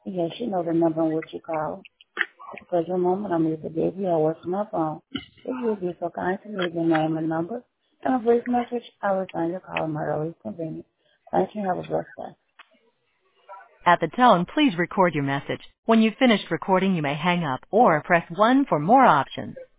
Yes, you know the number in which you call. At the present moment, I'm either busy or away from my phone. If you would be so kind to leave your name and number and a brief message, I'll return your call at my earliest convenience. Thank you. Have a blessed day. At the tone, please record your message. When you've finished recording, you may hang up or press 1 for more options.